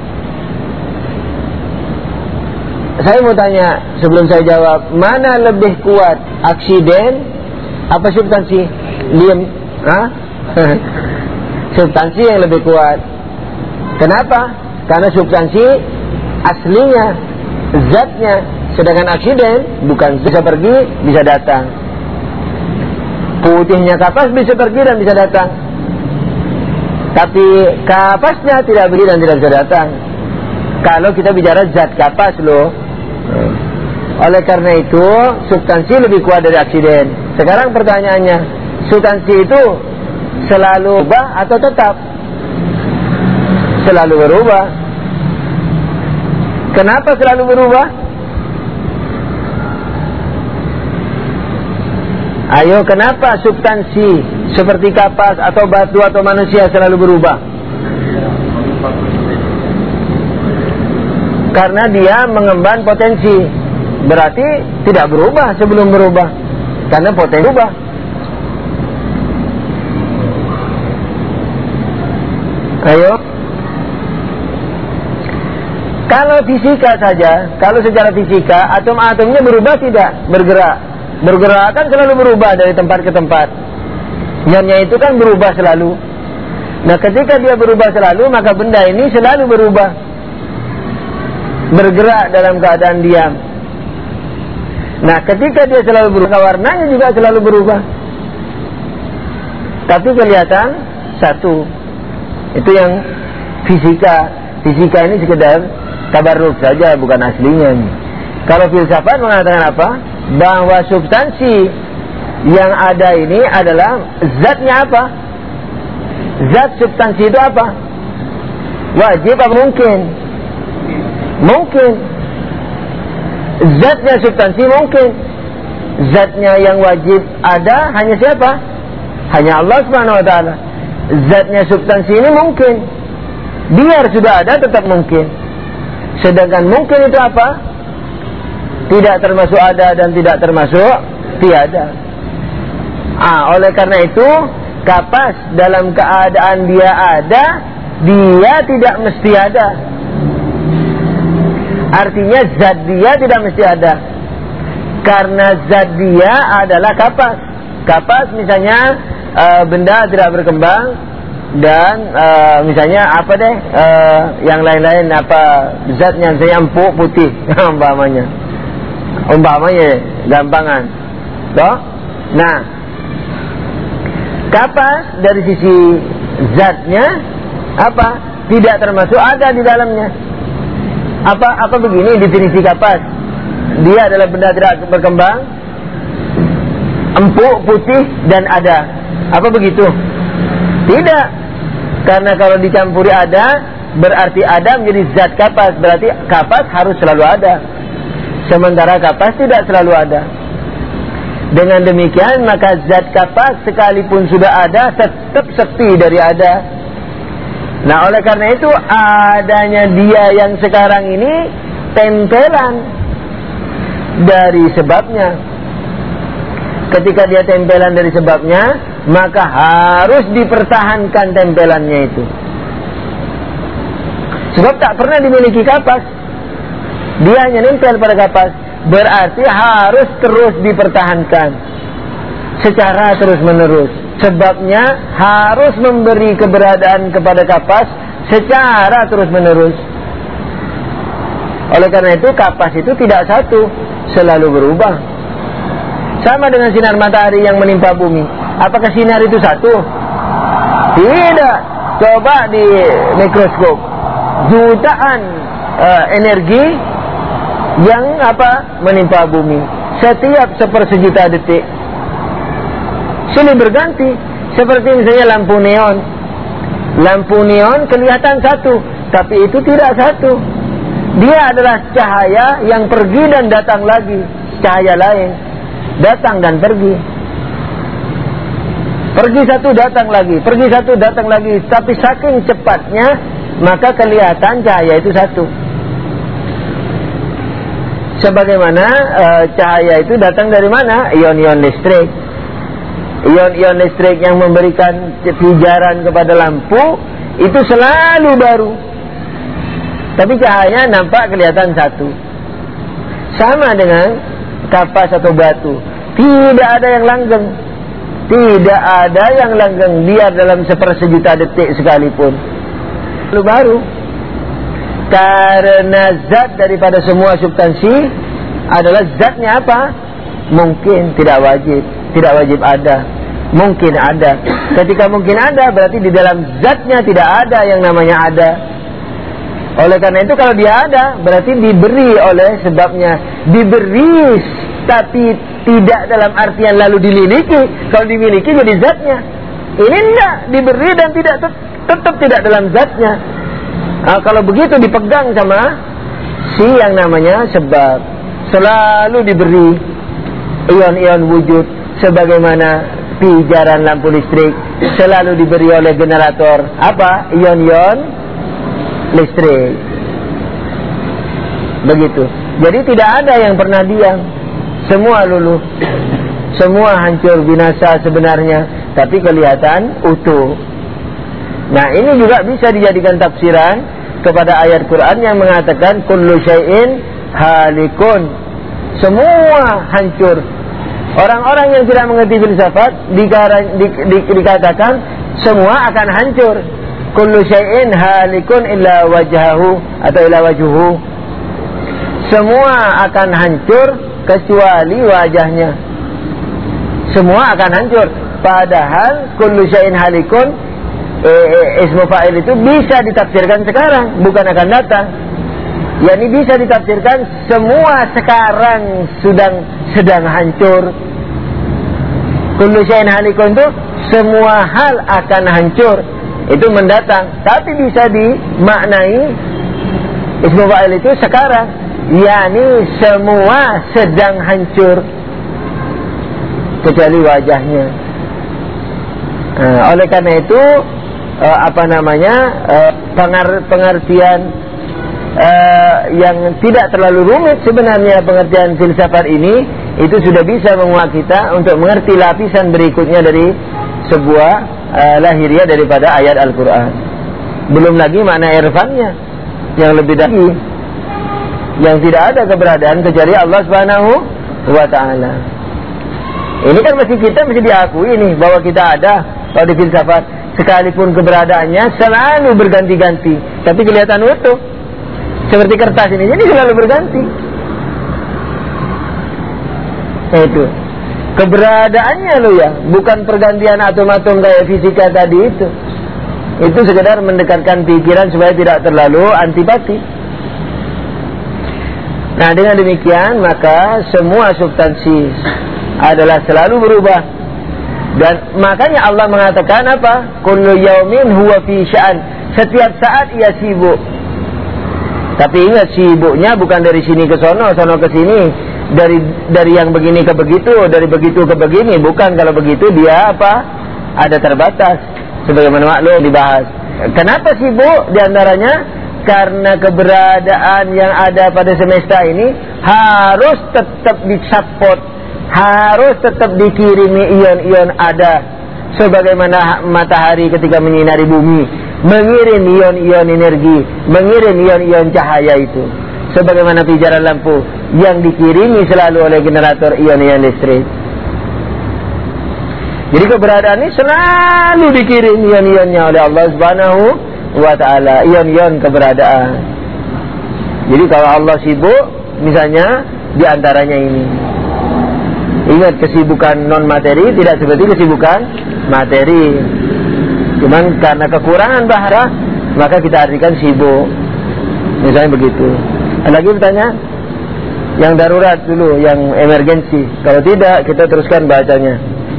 [SPEAKER 1] Saya mau tanya sebelum saya jawab, mana lebih kuat, aksiden apa substansi? Diam. Substansi yang lebih kuat. Kenapa? Karena substansi aslinya, zatnya. Sedangkan aksiden bukan, bisa pergi, bisa datang. Putihnya kapas bisa pergi dan bisa datang, tapi kapasnya tidak pergi dan tidak bisa datang. Kalau kita bicara zat kapas loh, Oleh karena itu substansi lebih kuat dari aksiden. Sekarang pertanyaannya, substansi itu selalu berubah atau tetap? Selalu berubah. Kenapa selalu berubah? Ayo, kenapa substansi seperti kapas atau batu atau manusia selalu berubah? Karena dia mengemban potensi. Berarti tidak berubah sebelum berubah, karena potensi berubah. Ayo, kalau fisika saja, kalau secara fisika atom-atomnya berubah tidak? Bergerak kan selalu berubah dari tempat ke tempat. Nyanya itu kan berubah selalu. Nah, ketika dia berubah selalu, maka benda ini selalu berubah, bergerak dalam keadaan diam. Nah, ketika dia selalu berubah, warnanya juga selalu berubah, tapi kelihatan satu. Itu yang fisika. Fisika ini sekedar tabarruk saja, bukan aslinya. Kalau filsafat mengatakan apa? Bahwa substansi yang ada ini adalah zatnya apa? Zat substansi itu apa? Wajib apa mungkin? Mungkin. Zatnya substansi mungkin. Zatnya yang wajib ada hanya siapa? Hanya Allah Subhanahu wa taala. Zatnya substansi ini mungkin. Biar sudah ada tetap mungkin. Sedangkan mungkin itu apa? Tidak termasuk ada dan tidak termasuk tiada. Oleh karena itu, kapas dalam keadaan dia ada, dia tidak mesti ada. Artinya zat dia tidak mesti ada, karena zat dia adalah kapas. Kapas misalnya benda tidak berkembang, dan misalnya apa deh, yang lain-lain apa zatnya, saya empuk putih umpamanya gampangan toh. Nah, kapas dari sisi zatnya apa? Tidak termasuk ada di dalamnya. Apa begini definisi kapas? Dia adalah benda tidak berkembang, empuk, putih, dan ada. Apa begitu? Tidak. Karena kalau dicampuri ada, berarti ada menjadi zat kapas. Berarti kapas harus selalu ada. Sementara kapas tidak selalu ada. Dengan demikian, maka zat kapas sekalipun sudah ada, tetap sepi dari ada. Nah, oleh karena itu adanya dia yang sekarang ini tempelan dari sebabnya. Ketika dia tempelan dari sebabnya, maka harus dipertahankan tempelannya itu. Sebab tak pernah dimiliki kapas, dia hanya nempel pada kapas. Berarti harus terus dipertahankan secara terus menerus. Sebabnya harus memberi keberadaan kepada kapas secara terus menerus. Oleh karena itu kapas itu tidak satu, selalu berubah. Sama dengan sinar matahari yang menimpa bumi. Apakah sinar itu satu? Tidak. Coba di mikroskop, jutaan energi yang menimpa bumi setiap sepersejuta detik. Silih berganti. Seperti misalnya lampu neon. Lampu neon kelihatan satu, tapi itu tidak satu. Dia adalah cahaya yang pergi dan datang lagi. Cahaya lain datang dan pergi. Pergi satu, datang lagi. Pergi satu, datang lagi. Tapi saking cepatnya, maka kelihatan cahaya itu satu. Sebagaimana cahaya itu datang dari mana? Ion-ion listrik. Ion-ion listrik yang memberikan pijaran kepada lampu itu selalu baru, tapi cahayanya nampak kelihatan satu. Sama dengan kapas atau batu, tidak ada yang langgeng. Tidak ada yang langgeng, biar dalam sepersejuta detik sekalipun selalu baru. Karena zat daripada semua substansi adalah zatnya apa? Mungkin, tidak wajib. Tidak wajib ada, mungkin ada. Ketika mungkin ada, berarti di dalam zatnya tidak ada yang namanya ada. Oleh karena itu kalau dia ada, berarti diberi oleh sebabnya. Diberi tapi tidak dalam artian lalu dimiliki. Kalau dimiliki jadi zatnya. Ini enggak, diberi dan tetap tidak dalam zatnya. Nah, kalau begitu dipegang sama si yang namanya sebab. Selalu diberi ion-ion wujud sebagaimana pijaran lampu listrik selalu diberi oleh generator apa? Ion-ion listrik. Begitu. Jadi tidak ada yang pernah diam. Semua luluh. Semua hancur binasa sebenarnya, tapi kelihatan utuh. Nah, ini juga bisa dijadikan tafsiran kepada ayat Quran yang mengatakan kullu syai'in halikun. Semua hancur. Orang-orang yang tidak mengerti filsafat dikatakan semua akan hancur. Kullu syai'in halikun illa wajhahu atau illa wajhuhu. Semua akan hancur kecuali wajahnya. Semua akan hancur. Padahal kullu syai'in halikun ismu fa'il itu bisa ditafsirkan sekarang, bukan akan datang. Yani bisa ditafsirkan semua sekarang sedang hancur. Kullu syai'in halikun itu semua hal akan hancur, itu mendatang. Tapi bisa dimaknai ismu fa'il itu sekarang, yani semua sedang hancur kecuali wajahnya. Oleh karena itu pengertian yang tidak terlalu rumit sebenarnya pengertian filsafat ini itu sudah bisa menguat kita untuk mengerti lapisan berikutnya dari sebuah lahiriah daripada ayat Al-Quran. Belum lagi makna irfannya yang lebih lagi, yang tidak ada keberadaan kecuali Allah Subhanahu wa Ta'ala. Ini kan kita mesti diakui nih bahwa kita ada. Kalau di filsafat sekalipun keberadaannya selalu berganti-ganti, tapi kelihatan utuh. Seperti kertas ini, jadi selalu berganti. Itu keberadaannya loh ya, bukan pergantian atom-atom kayak fisika tadi itu. Itu sekedar mendekatkan pikiran supaya tidak terlalu antipati. Nah, dengan demikian maka semua substansi adalah selalu berubah. Dan makanya Allah mengatakan apa? Kullu yaumin huwa fi sya'an. Setiap saat ia sibuk. Tapi ingat, sibuknya bukan dari sini ke sono, sono ke sini, dari yang begini ke begitu, dari begitu ke begini. Bukan, kalau begitu dia apa? Ada terbatas. Sebagaimana maklum dibahas. Kenapa sibuk? Di antaranya karena keberadaan yang ada pada semesta ini harus tetap disupport, harus tetap dikirimi ion-ion ada. Sebagaimana matahari ketika menyinari bumi mengirim ion-ion energi, mengirim ion-ion cahaya itu. Sebagaimana pijaran lampu yang dikirimi selalu oleh generator ion-ion listrik. Jadi keberadaan ini selalu dikirim ion-ionnya oleh Allah Subhanahu wa Ta'ala, ion-ion keberadaan. Jadi kalau Allah sibuk, misalnya di antaranya ini. Ingat, kesibukan non materi tidak seperti kesibukan materi. Cuman karena kekurangan bahasa, maka kita artikan sibuk. Misalnya begitu. Ada lagi pertanyaan? Yang darurat dulu, yang emergensi. Kalau tidak, kita teruskan bacanya.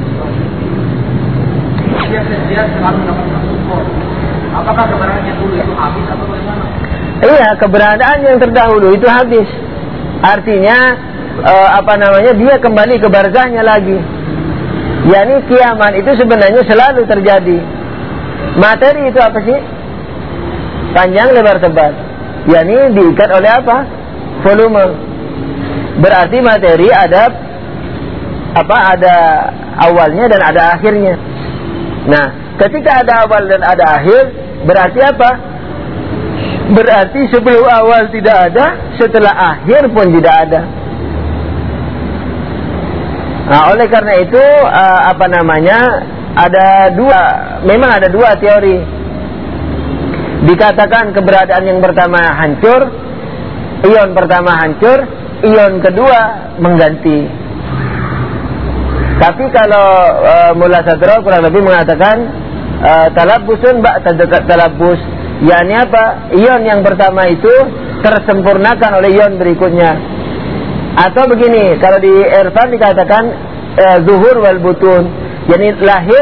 [SPEAKER 1] Dia selalu mendapatkan support. Apakah keberadaan yang dulu itu habis atau bagaimana? Iya, keberadaan yang terdahulu itu habis. Artinya dia kembali ke barzahnya lagi. Yani kiamat itu sebenarnya selalu terjadi. Materi itu apa sih? Panjang, lebar, tebal. Yani diikat oleh apa? Volume. Berarti materi ada awalnya dan ada akhirnya. Nah, ketika ada awal dan ada akhir, berarti apa? Berarti sebelum awal tidak ada, setelah akhir pun tidak ada. Nah, oleh karena itu memang ada dua teori. Dikatakan keberadaan yang pertama hancur, ion pertama hancur, ion kedua mengganti. Tapi kalau Mullah Sadra kurang lebih mengatakan talabbusun ba'da talabbus, yakni apa? Ion yang pertama itu tersempurnakan oleh ion berikutnya. Atau begini, kalau di irfan dikatakan zuhur wal butun, yakni lahir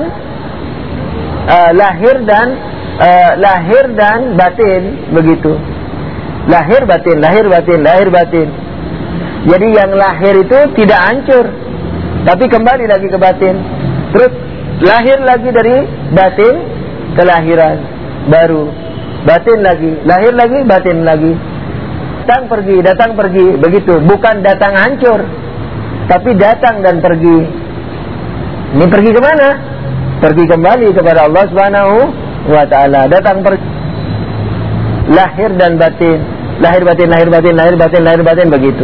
[SPEAKER 1] dan batin, begitu. Lahir batin. Jadi yang lahir itu tidak hancur, tapi kembali lagi ke batin. Terus lahir lagi dari batin, kelahiran baru, batin lagi, lahir lagi, batin lagi. Datang pergi, begitu. Bukan datang hancur, tapi datang dan pergi. Ini pergi kemana? Pergi kembali kepada Allah Subhanahu wa ta'ala. Datang pergi, lahir dan batin, lahir batin, begitu.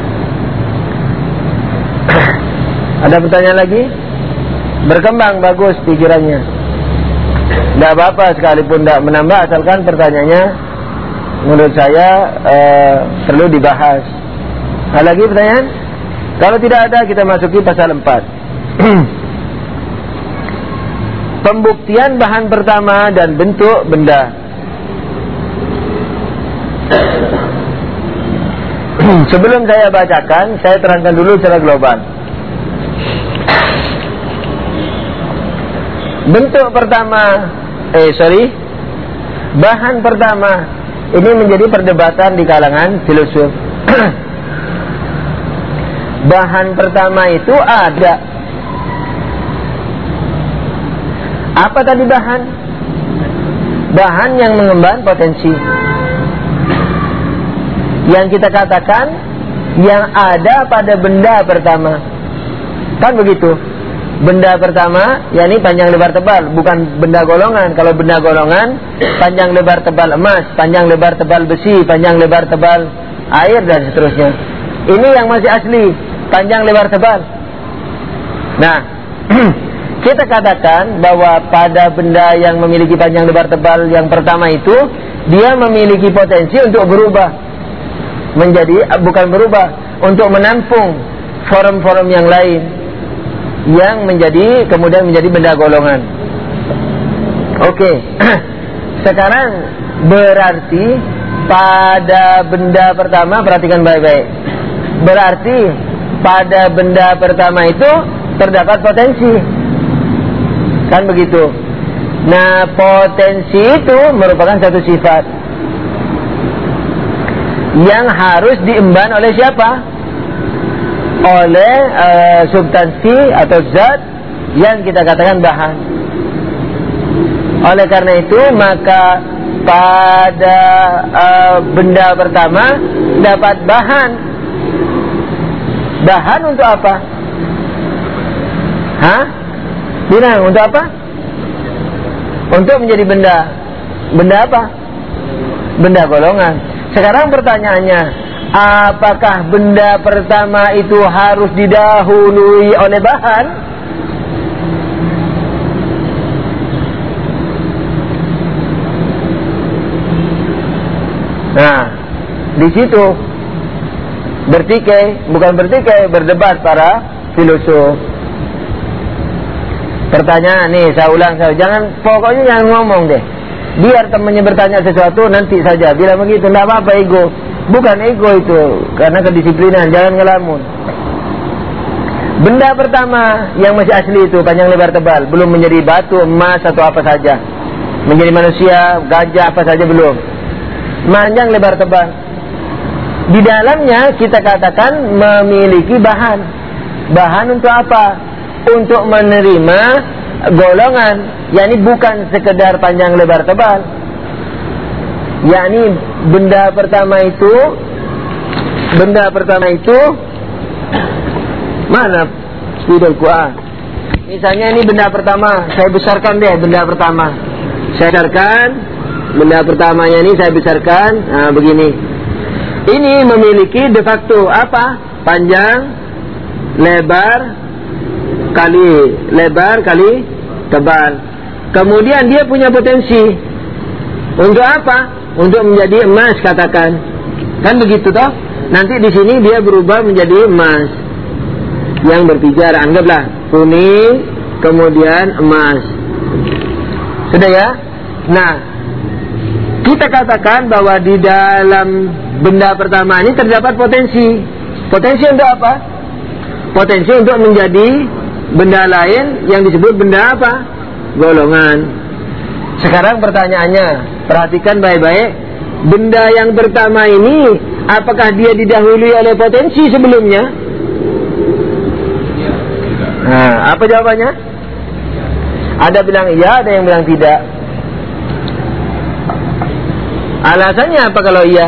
[SPEAKER 1] Ada pertanyaan lagi? Berkembang bagus pikirannya. Tidak apa-apa sekalipun tidak menambah, asalkan pertanyaannya menurut saya perlu dibahas. Ada lagi pertanyaan? Kalau tidak ada, kita masuki pasal 4. Pembuktian bahan pertama dan bentuk benda. Sebelum saya bacakan, saya terangkan dulu secara global. Bentuk pertama, bahan pertama ini menjadi perdebatan di kalangan filosof. Bahan pertama itu ada. Apa tadi bahan? Bahan yang mengemban potensi. Yang kita katakan yang ada pada benda pertama. Kan begitu. Benda pertama, yakni panjang lebar tebal, bukan benda golongan. Kalau benda golongan, panjang lebar tebal emas, panjang lebar tebal besi, panjang lebar tebal air, dan seterusnya. Ini yang masih asli, panjang lebar tebal. Nah, kita katakan bahwa pada benda yang memiliki panjang lebar tebal yang pertama itu, dia memiliki potensi untuk berubah menjadi, bukan berubah, untuk menampung form-form yang lain yang kemudian menjadi benda golongan. Oke. Sekarang berarti pada benda pertama, perhatikan baik-baik. Berarti pada benda pertama itu terdapat potensi. Kan begitu. Nah, potensi itu merupakan satu sifat yang harus diemban oleh siapa? Oleh substansi atau zat yang kita katakan bahan. Oleh karena itu, maka pada benda pertama dapat bahan. Bahan untuk apa? Bilang untuk apa? Untuk menjadi benda. Benda apa? Benda golongan. Sekarang pertanyaannya, apakah benda pertama itu harus didahului oleh bahan? Nah, di situ berdebat para filosof. Pertanyaan nih, saya ulang, pokoknya jangan ngomong deh. Biar temannya bertanya sesuatu nanti saja. Bila begitu, tidak apa-apa ego. Bukan ego itu, karena kedisiplinan, jangan ngelamun. Benda pertama yang masih asli itu panjang lebar tebal, belum menjadi batu, emas atau apa saja. Menjadi manusia, gajah apa saja belum. Panjang lebar tebal. Di dalamnya kita katakan memiliki bahan. Bahan untuk apa? Untuk menerima golongan, yakni bukan sekedar panjang lebar tebal. Yakni benda pertama itu mana spidol kuah. Misalnya ini benda pertama, saya besarkan deh benda pertama. Saya besarkan benda pertamanya ini, saya besarkan. Nah, begini. Ini memiliki de facto apa? Panjang lebar kali tebal. Kemudian dia punya potensi. Untuk apa? Untuk menjadi emas, katakan. Kan begitu toh? Nanti di sini dia berubah menjadi emas yang berpijar. Anggaplah kuning, kemudian emas. Sudah ya? Nah, kita katakan bahwa di dalam benda pertama ini terdapat potensi. Potensi untuk apa? Potensi untuk menjadi benda lain yang disebut benda apa? Golongan. Sekarang pertanyaannya, perhatikan baik-baik. Benda yang pertama ini, apakah dia didahului oleh potensi sebelumnya? Nah, apa jawabannya? Ada bilang iya, ada yang bilang tidak. Alasannya apa kalau iya?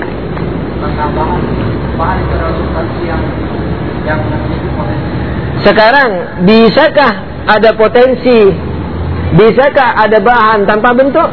[SPEAKER 1] Sekarang, bisakah ada potensi? Bisakah ada bahan tanpa bentuk?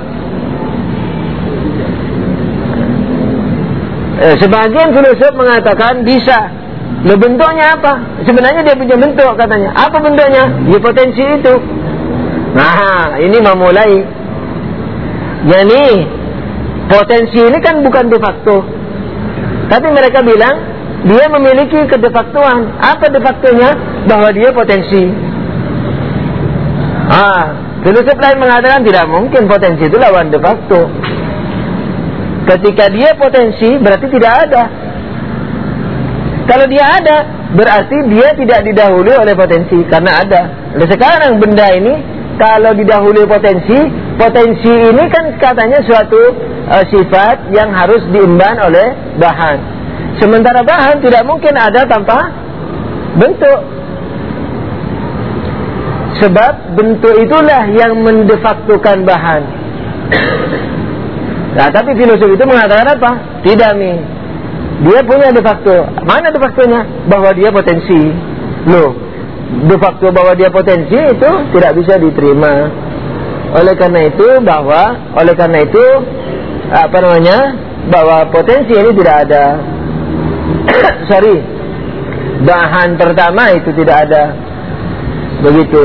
[SPEAKER 1] Sebagian filosof mengatakan bisa. Loh, bentuknya apa? Sebenarnya dia punya bentuk katanya. Apa bentuknya? Ya potensi itu. Nah, ini memulai. Jadi potensi ini kan bukan de facto. Tapi mereka bilang dia memiliki kedefaktuan. Apa de factonya? Bahwa dia potensi. Filosof lain mengatakan tidak mungkin, potensi itu lawan de facto. Ketika dia potensi berarti tidak ada. Kalau dia ada berarti dia tidak didahului oleh potensi karena ada. Nah, sekarang benda ini kalau didahului potensi, potensi ini kan katanya suatu sifat yang harus diemban oleh bahan. Sementara bahan tidak mungkin ada tanpa bentuk. Sebab bentuk itulah yang mendefaktukan bahan. Nah, tapi filosof itu mengatakan apa? Tidak, Mi. Dia punya de facto. Mana de factonya? Bahwa dia potensi. Loh, de facto bahwa dia potensi itu tidak bisa diterima. Oleh karena itu bahwa potensi ini tidak ada. Bahan pertama itu tidak ada. Begitu.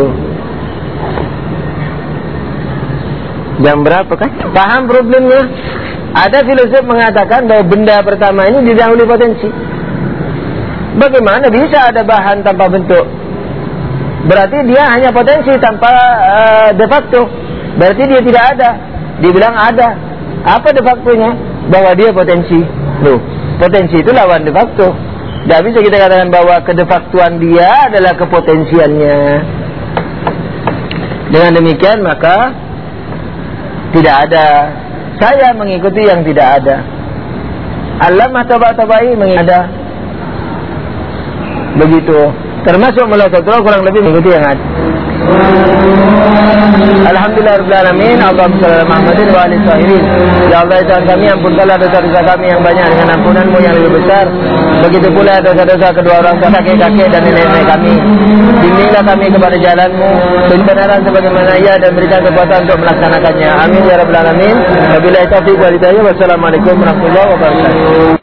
[SPEAKER 1] Jam berapa kan? Paham problemnya? Ada filosof mengatakan bahwa benda pertama ini didahului potensi. Bagaimana bisa ada bahan tanpa bentuk? Berarti dia hanya potensi tanpa de facto. Berarti dia tidak ada. Dibilang ada. Apa de factonya? Bahwa dia potensi. Loh, potensi itu lawan de facto. Tidak bisa kita katakan bahwa kedefaktuan dia adalah kepotensiannya. Dengan demikian maka tidak ada. Saya mengikuti yang tidak ada. Allamah Tabatabai mengada. Begitu. Termasuk Mulatul kurang lebih mengikuti yang ada. Alhamdulillahirrahmanirrahim. Allahumma shalli ala Muhammadin wa alihi tahirin. Ya Allah, Tuhan kami, ampunkanlah dosa-dosa kami yang banyak dengan ampunan-Mu yang lebih besar. Begitu pula dosa-dosa kedua orang tua, kakek-kakek dan nenek-nenek kami. Bimbinglah kami kepada jalan-Mu kebenaran sebagaimana ia, dan berikan kekuatan untuk melaksanakannya. Amin ya rabbal alamin. Wabillahi taufiq wal hidayah. Wassalamualaikum warahmatullahi wabarakatuh.